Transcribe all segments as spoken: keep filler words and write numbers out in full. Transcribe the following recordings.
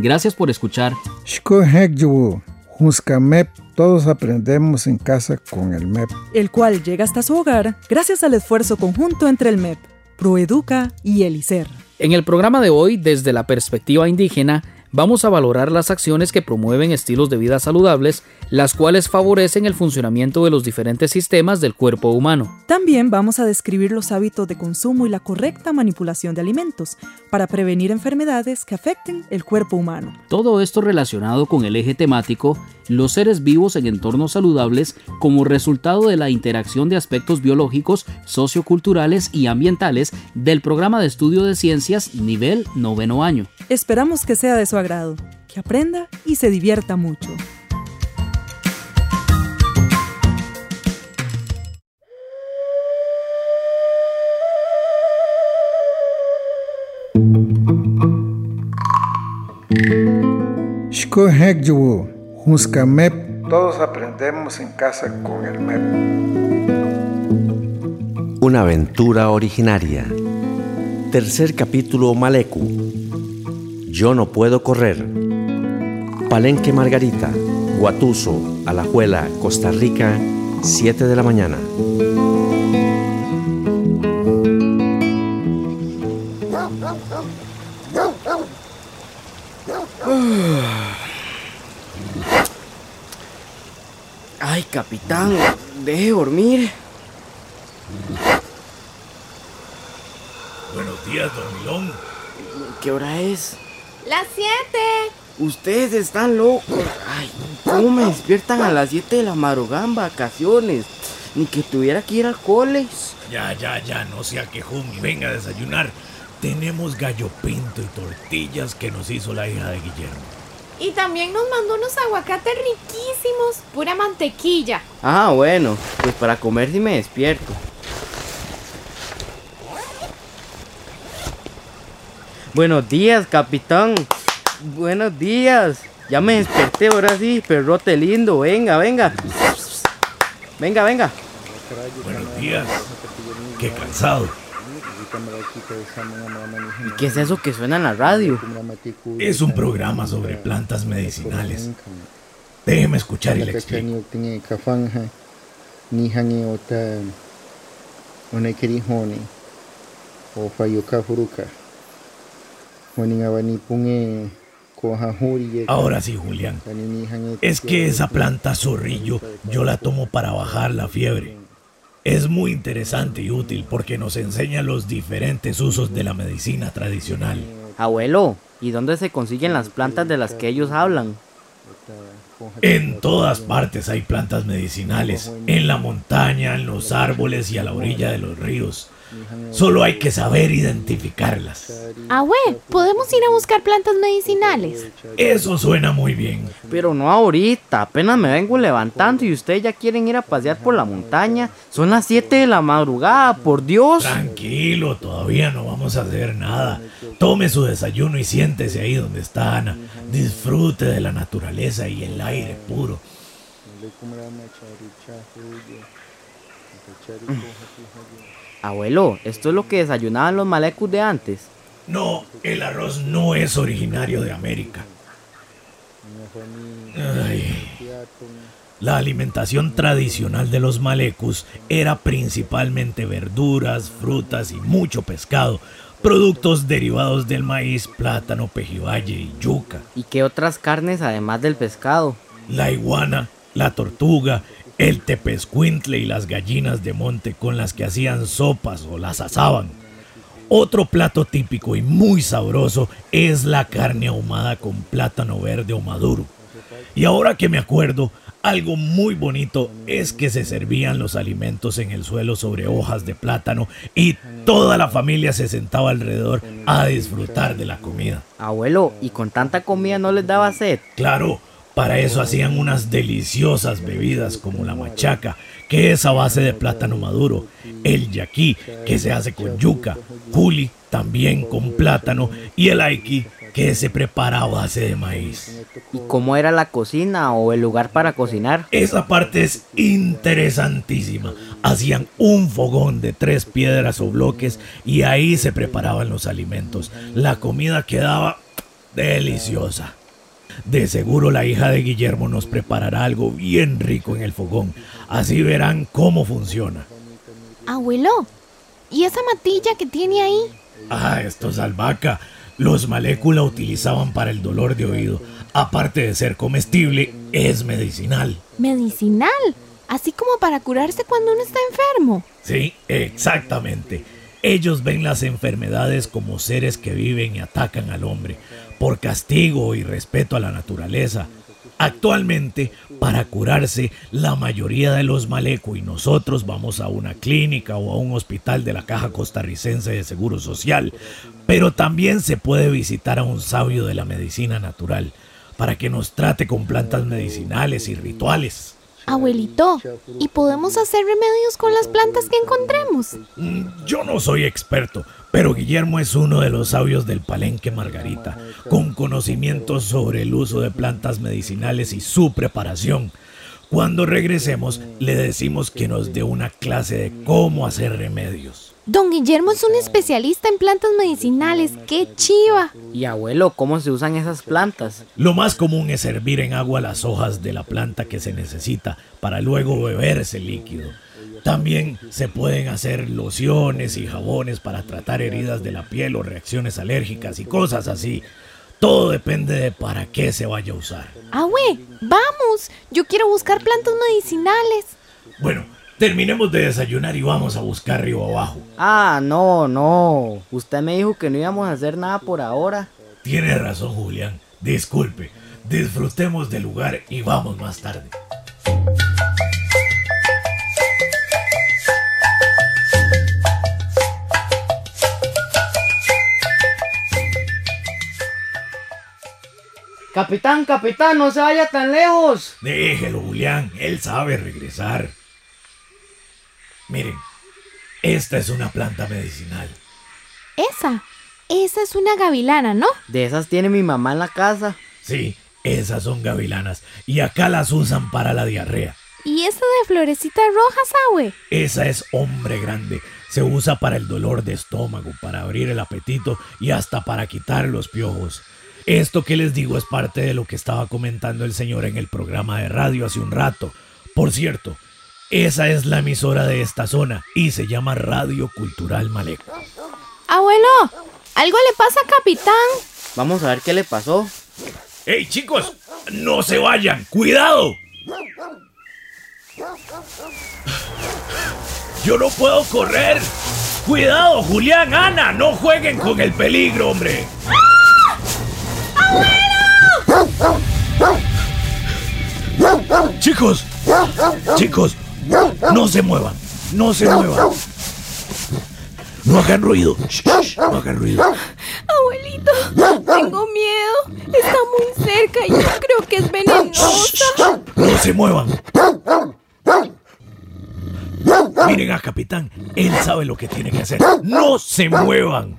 Gracias por escuchar. Shkohekyu, Junska M E P, todos aprendemos en casa con el M E P. El cual llega hasta su hogar gracias al esfuerzo conjunto entre el M E P, Proeduca y el I C E R. En el programa de hoy, desde la perspectiva indígena, vamos a valorar las acciones que promueven estilos de vida saludables, las cuales favorecen el funcionamiento de los diferentes sistemas del cuerpo humano. También vamos a describir los hábitos de consumo y la correcta manipulación de alimentos para prevenir enfermedades que afecten el cuerpo humano. Todo esto relacionado con el eje temático, los seres vivos en entornos saludables como resultado de la interacción de aspectos biológicos, socioculturales y ambientales del programa de estudio de ciencias nivel noveno año. Esperamos que sea de su agrado, que aprenda y se divierta mucho. Shkohekyu, Junska M E P, todos aprendemos en casa con el M E P. Una aventura originaria. Tercer capítulo Maleku. Yo no puedo correr. Palenque Margarita, Guatuso, Alajuela, Costa Rica, siete de la mañana. Ay, capitán, deje dormir. Buenos días, don Milón. ¿Qué hora es? Las siete. Ustedes están locos. Ay, ¿cómo me despiertan a las siete de la madrugada en vacaciones? Ni que tuviera que ir al cole. Ya, ya, ya, no sea quejón y venga a desayunar. Tenemos gallo pinto y tortillas que nos hizo la hija de Guillermo. Y también nos mandó unos aguacates riquísimos, pura mantequilla. Ah, bueno, pues para comer sí me despierto. Buenos días, capitán. Buenos días. Ya me desperté, ahora sí, perrote lindo. Venga, venga. Venga, venga. Buenos días. Qué cansado. ¿Y qué es eso que suena en la radio? Es un programa sobre plantas medicinales. Déjeme escuchar y le explico. Ahora sí, Julián. Es que esa planta zorrillo yo la tomo para bajar la fiebre. Es muy interesante y útil porque nos enseña los diferentes usos de la medicina tradicional. Abuelo, ¿y dónde se consiguen las plantas de las que ellos hablan? En todas partes hay plantas medicinales, en la montaña, en los árboles y a la orilla de los ríos. Solo hay que saber identificarlas. Abue, ¿podemos ir a buscar plantas medicinales? Eso suena muy bien. Pero no ahorita, apenas me vengo levantando y ustedes ya quieren ir a pasear por la montaña. Son las siete de la madrugada, por Dios. Tranquilo, todavía no vamos a hacer nada. Tome su desayuno y siéntese ahí donde está Ana. Disfrute de la naturaleza y el aire puro. Abuelo, ¿esto es lo que desayunaban los malecus de antes? No, el arroz no es originario de América. Ay. La alimentación tradicional de los malecus era principalmente verduras, frutas y mucho pescado, productos derivados del maíz, plátano, pejibaye y yuca. ¿Y qué otras carnes además del pescado? La iguana, la tortuga, el tepezcuintle y las gallinas de monte con las que hacían sopas o las asaban. Otro plato típico y muy sabroso es la carne ahumada con plátano verde o maduro. Y ahora que me acuerdo, algo muy bonito es que se servían los alimentos en el suelo sobre hojas de plátano y toda la familia se sentaba alrededor a disfrutar de la comida. Abuelo, ¿y con tanta comida no les daba sed? Claro. Para eso hacían unas deliciosas bebidas como la machaca, que es a base de plátano maduro, el yaquí, que se hace con yuca, juli, también con plátano, y el aiki, que se prepara a base de maíz. ¿Y cómo era la cocina o el lugar para cocinar? Esa parte es interesantísima. Hacían un fogón de tres piedras o bloques y ahí se preparaban los alimentos. La comida quedaba deliciosa. De seguro la hija de Guillermo nos preparará algo bien rico en el fogón. Así verán cómo funciona. Abuelo, ¿y esa matilla que tiene ahí? Ah, esto es albahaca. Los Maleku la utilizaban para el dolor de oído. Aparte de ser comestible, es medicinal. ¿Medicinal? Así como para curarse cuando uno está enfermo. Sí, exactamente. Ellos ven las enfermedades como seres que viven y atacan al hombre, por castigo y respeto a la naturaleza. Actualmente, para curarse, la mayoría de los Maleku y nosotros vamos a una clínica o a un hospital de la Caja Costarricense de Seguro Social, pero también se puede visitar a un sabio de la medicina natural, para que nos trate con plantas medicinales y rituales. Abuelito, ¿y podemos hacer remedios con las plantas que encontremos? Mm, Yo no soy experto, pero Guillermo es uno de los sabios del Palenque Margarita, con conocimientos sobre el uso de plantas medicinales y su preparación. Cuando regresemos, le decimos que nos dé una clase de cómo hacer remedios. Don Guillermo es un especialista en plantas medicinales. ¡Qué chiva! Y abuelo, ¿cómo se usan esas plantas? Lo más común es hervir en agua las hojas de la planta que se necesita para luego beber ese líquido. También se pueden hacer lociones y jabones para tratar heridas de la piel o reacciones alérgicas y cosas así. Todo depende de para qué se vaya a usar. ¡Abue! ¡Vamos! Yo quiero buscar plantas medicinales. Bueno, terminemos de desayunar y vamos a buscar río abajo. Ah, no, no. Usted me dijo que no íbamos a hacer nada por ahora. Tiene razón, Julián. Disculpe. Disfrutemos del lugar y vamos más tarde. Capitán, capitán, no se vaya tan lejos. Déjelo, Julián. Él sabe regresar. Miren, esta es una planta medicinal. Esa, esa es una gavilana, ¿no? De esas tiene mi mamá en la casa. Sí, esas son gavilanas y acá las usan para la diarrea. ¿Y esa de florecitas rojas, abue? Esa es hombre grande. Se usa para el dolor de estómago, para abrir el apetito y hasta para quitar los piojos. Esto que les digo es parte de lo que estaba comentando el señor en el programa de radio hace un rato. Por cierto, esa es la emisora de esta zona y se llama Radio Cultural Maleku. Abuelo, algo le pasa a Capitán. Vamos a ver qué le pasó. ¡Hey, chicos! ¡No se vayan! ¡Cuidado! ¡Yo no puedo correr! ¡Cuidado, Julián, Ana! ¡No jueguen con el peligro, hombre! Chicos, chicos, no se muevan, no se muevan. No hagan ruido, shh, no hagan ruido. Abuelito, tengo miedo. Está muy cerca y yo creo que es venenosa. No se muevan. Miren a Capitán, él sabe lo que tiene que hacer. No se muevan.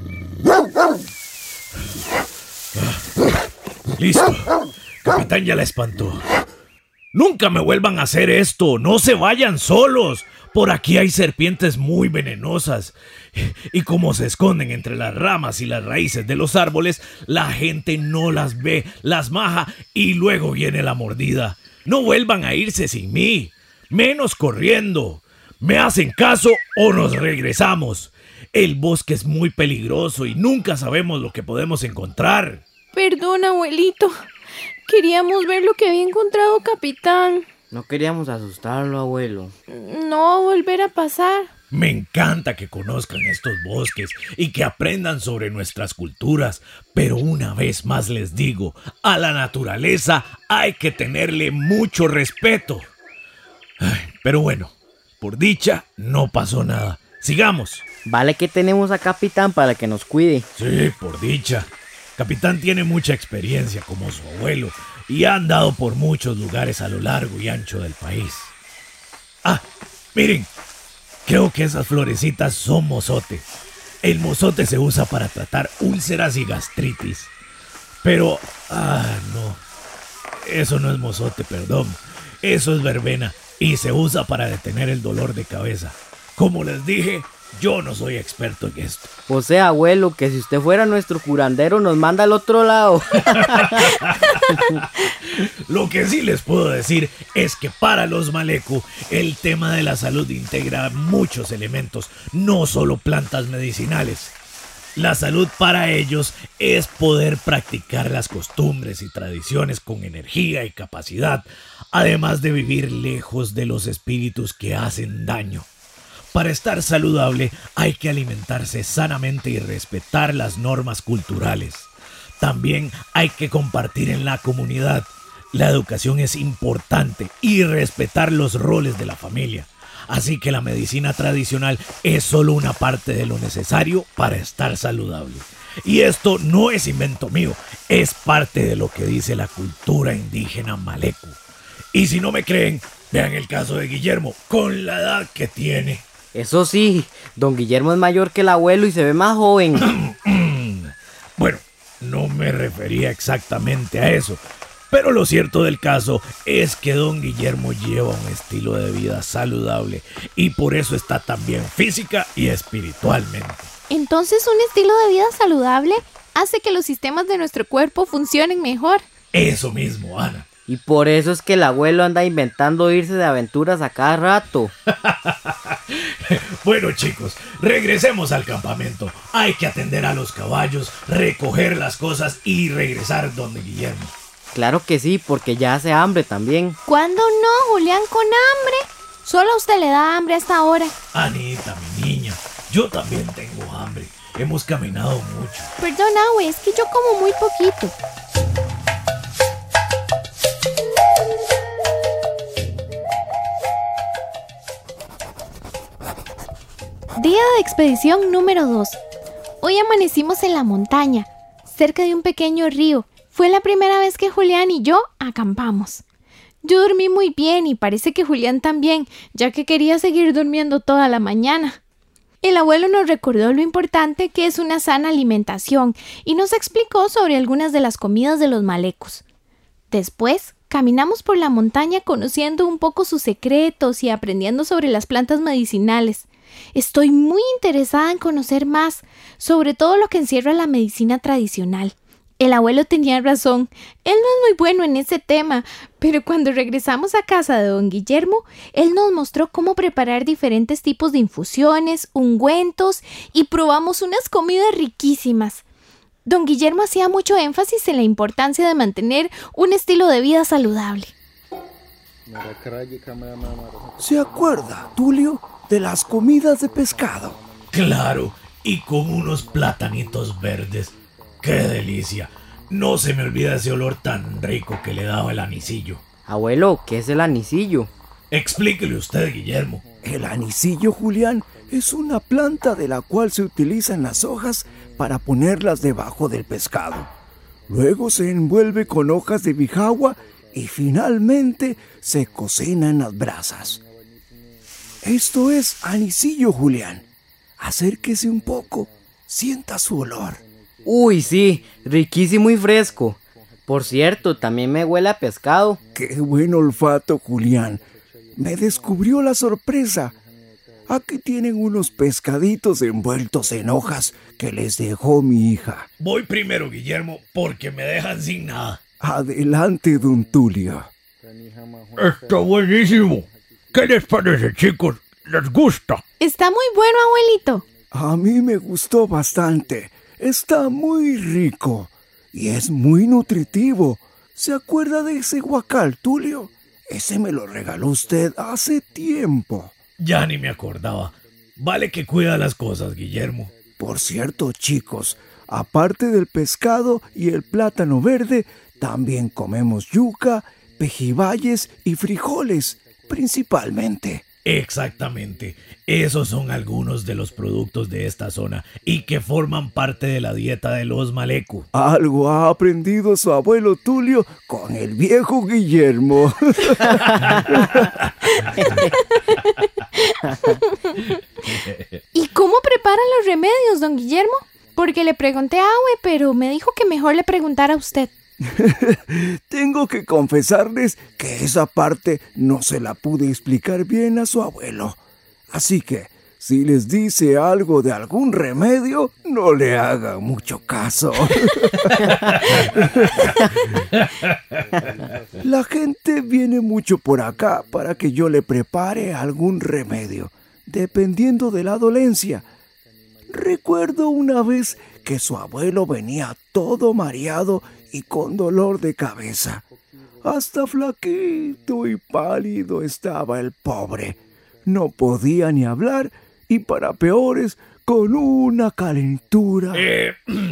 Listo. Capitán ya la espantó. Nunca me vuelvan a hacer esto. No se vayan solos. Por aquí hay serpientes muy venenosas. Y como se esconden entre las ramas y las raíces de los árboles, la gente no las ve, las maja y luego viene la mordida. No vuelvan a irse sin mí. Menos corriendo. ¿Me hacen caso o nos regresamos? El bosque es muy peligroso y nunca sabemos lo que podemos encontrar. Perdón, abuelito. Queríamos ver lo que había encontrado Capitán. No queríamos asustarlo, abuelo. No va a volver a pasar. Me encanta que conozcan estos bosques y que aprendan sobre nuestras culturas, pero una vez más les digo, a la naturaleza hay que tenerle mucho respeto. Ay, pero bueno, por dicha no pasó nada. Sigamos. Vale que tenemos a Capitán para que nos cuide. Sí, por dicha. Capitán tiene mucha experiencia como su abuelo y ha andado por muchos lugares a lo largo y ancho del país. Ah, miren, creo que esas florecitas son mozote. El mozote se usa para tratar úlceras y gastritis. Pero, ah, no, eso no es mozote, perdón. Eso es verbena y se usa para detener el dolor de cabeza. Como les dije, yo no soy experto en esto. O sea, abuelo, que si usted fuera nuestro curandero nos manda al otro lado. Lo que sí les puedo decir es que para los Maleku el tema de la salud integra muchos elementos, no solo plantas medicinales. La salud para ellos es poder practicar las costumbres y tradiciones con energía y capacidad, además de vivir lejos de los espíritus que hacen daño. Para estar saludable hay que alimentarse sanamente y respetar las normas culturales. También hay que compartir en la comunidad. La educación es importante y respetar los roles de la familia. Así que la medicina tradicional es solo una parte de lo necesario para estar saludable. Y esto no es invento mío, es parte de lo que dice la cultura indígena Maleku. Y si no me creen, vean el caso de Guillermo, con la edad que tiene. Eso sí, don Guillermo es mayor que el abuelo y se ve más joven. Bueno, no me refería exactamente a eso. Pero lo cierto del caso es que don Guillermo lleva un estilo de vida saludable y por eso está tan bien física y espiritualmente. Entonces, un estilo de vida saludable hace que los sistemas de nuestro cuerpo funcionen mejor. Eso mismo, Ana. Y por eso es que el abuelo anda inventando irse de aventuras a cada rato. Bueno, chicos, regresemos al campamento. Hay que atender a los caballos, recoger las cosas y regresar donde Guillermo. Claro que sí, porque ya hace hambre también. ¿Cuándo no, Julián, con hambre? Solo a usted le da hambre hasta ahora. Anita, mi niña, yo también tengo hambre. Hemos caminado mucho. Perdón, Abue, es que yo como muy poquito. Día de expedición número dos. Hoy amanecimos en la montaña, cerca de un pequeño río. Fue la primera vez que Julián y yo acampamos. Yo dormí muy bien y parece que Julián también, ya que quería seguir durmiendo toda la mañana. El abuelo nos recordó lo importante que es una sana alimentación y nos explicó sobre algunas de las comidas de los malecos. Después, caminamos por la montaña conociendo un poco sus secretos y aprendiendo sobre las plantas medicinales. Estoy muy interesada en conocer más, sobre todo lo que encierra la medicina tradicional. El abuelo tenía razón, él no es muy bueno en ese tema, pero cuando regresamos a casa de don Guillermo, él nos mostró cómo preparar diferentes tipos de infusiones, ungüentos y probamos unas comidas riquísimas. Don Guillermo hacía mucho énfasis en la importancia de mantener un estilo de vida saludable. ¿Se acuerda, Tulio, de las comidas de pescado? Claro, y con unos platanitos verdes. ¡Qué delicia! No se me olvida ese olor tan rico que le daba el anicillo. Abuelo, ¿qué es el anicillo? Explíquele usted, Guillermo. El anicillo, Julián, es una planta de la cual se utilizan las hojas para ponerlas debajo del pescado. Luego se envuelve con hojas de bijagua y finalmente se cocina en las brasas. Esto es anicillo, Julián. Acérquese un poco, sienta su olor. Uy, sí, riquísimo y fresco. Por cierto, también me huele a pescado. ¡Qué buen olfato, Julián! Me descubrió la sorpresa. Aquí tienen unos pescaditos envueltos en hojas que les dejó mi hija. Voy primero, Guillermo, porque me dejan sin nada. Adelante, don Tulio. Está buenísimo. ¿Qué les parece, chicos? ¿Les gusta? Está muy bueno, abuelito. A mí me gustó bastante. Está muy rico y es muy nutritivo. ¿Se acuerda de ese guacal, Tulio? Ese me lo regaló usted hace tiempo. Ya ni me acordaba. Vale que cuida las cosas, Guillermo. Por cierto, chicos, aparte del pescado y el plátano verde, también comemos yuca, pejibayes y frijoles, principalmente. Exactamente. Esos son algunos de los productos de esta zona y que forman parte de la dieta de los Maleku. Algo ha aprendido su abuelo Tulio con el viejo Guillermo. ¿Y cómo preparan los remedios, don Guillermo? Porque le pregunté a Abue, pero me dijo que mejor le preguntara a usted. Tengo que confesarles que esa parte no se la pude explicar bien a su abuelo. Así que, Si les dice algo de algún remedio, no le hagan mucho caso. La gente viene mucho por acá para que yo le prepare algún remedio, dependiendo de la dolencia. Recuerdo una vez que su abuelo venía todo mareado y con dolor de cabeza. Hasta flaquito y pálido estaba el pobre. No podía ni hablar y para peores, con una calentura. Eh,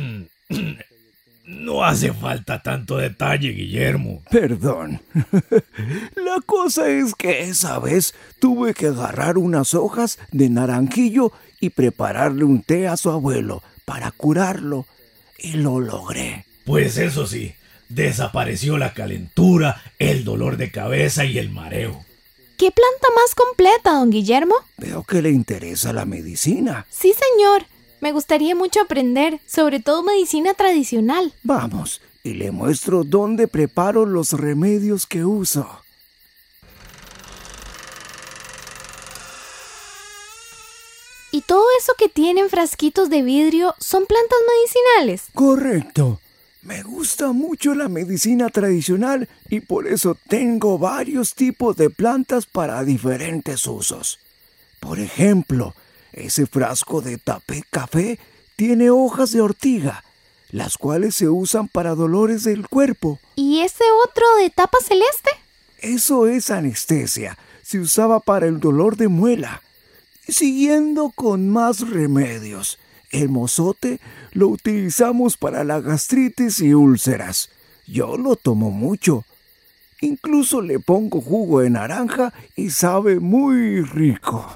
no hace falta tanto detalle, Guillermo. Perdón. La cosa es que esa vez tuve que agarrar unas hojas de naranjillo y prepararle un té a su abuelo para curarlo. Y lo logré. Pues eso sí, desapareció la calentura, el dolor de cabeza y el mareo. ¿Qué planta más completa, don Guillermo? Veo que le interesa la medicina. Sí, señor. Me gustaría mucho aprender, sobre todo medicina tradicional. Vamos, y le muestro dónde preparo los remedios que uso. ¿Y todo eso que tienen frasquitos de vidrio son plantas medicinales? Correcto. Me gusta mucho la medicina tradicional y por eso tengo varios tipos de plantas para diferentes usos. Por ejemplo, ese frasco de tapé café tiene hojas de ortiga, las cuales se usan para dolores del cuerpo. ¿Y ese otro de tapa celeste? Eso es anestesia, se usaba para el dolor de muela. Siguiendo con más remedios. El mozote lo utilizamos para la gastritis y úlceras. Yo lo tomo mucho. Incluso le pongo jugo de naranja y sabe muy rico.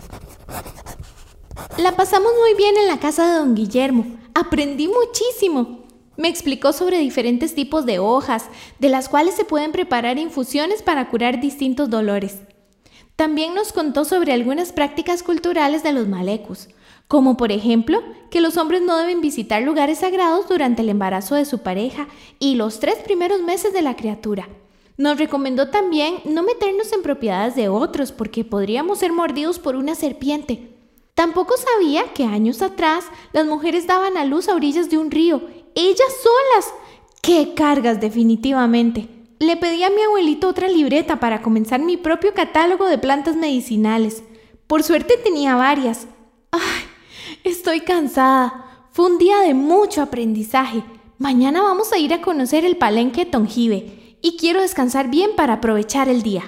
La pasamos muy bien en la casa de don Guillermo. Aprendí muchísimo. Me explicó sobre diferentes tipos de hojas, de las cuales se pueden preparar infusiones para curar distintos dolores. También nos contó sobre algunas prácticas culturales de los malecos, como por ejemplo que los hombres no deben visitar lugares sagrados durante el embarazo de su pareja y los tres primeros meses de la criatura. Nos recomendó también no meternos en propiedades de otros porque podríamos ser mordidos por una serpiente. Tampoco sabía que años atrás las mujeres daban a luz a orillas de un río, ellas solas. ¡Qué cargas definitivamente! Le pedí a mi abuelito otra libreta para comenzar mi propio catálogo de plantas medicinales. Por suerte tenía varias. ¡Ay! Estoy cansada. Fue un día de mucho aprendizaje. Mañana vamos a ir a conocer el Palenque Tongibe y quiero descansar bien para aprovechar el día.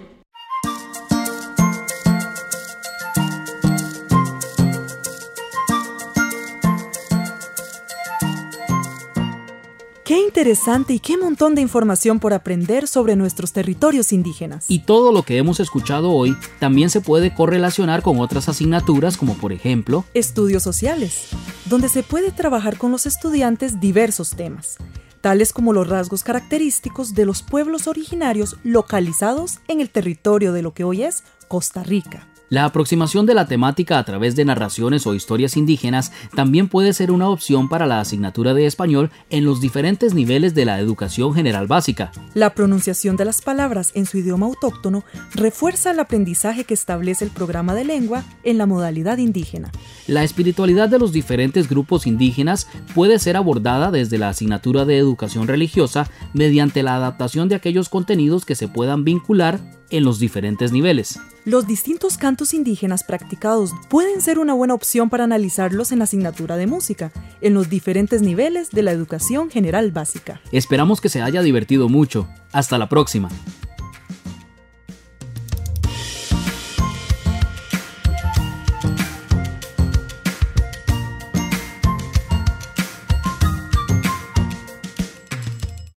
Qué interesante y qué montón de información por aprender sobre nuestros territorios indígenas. Y todo lo que hemos escuchado hoy también se puede correlacionar con otras asignaturas como por ejemplo Estudios sociales, donde se puede trabajar con los estudiantes diversos temas, tales como los rasgos característicos de los pueblos originarios localizados en el territorio de lo que hoy es Costa Rica. La aproximación de la temática a través de narraciones o historias indígenas también puede ser una opción para la asignatura de español en los diferentes niveles de la educación general básica. La pronunciación de las palabras en su idioma autóctono refuerza el aprendizaje que establece el programa de lengua en la modalidad indígena. La espiritualidad de los diferentes grupos indígenas puede ser abordada desde la asignatura de educación religiosa mediante la adaptación de aquellos contenidos que se puedan vincular en los diferentes niveles. Los distintos cantos indígenas practicados pueden ser una buena opción para analizarlos en la asignatura de música, en los diferentes niveles de la educación general básica. Esperamos que se haya divertido mucho. Hasta la próxima.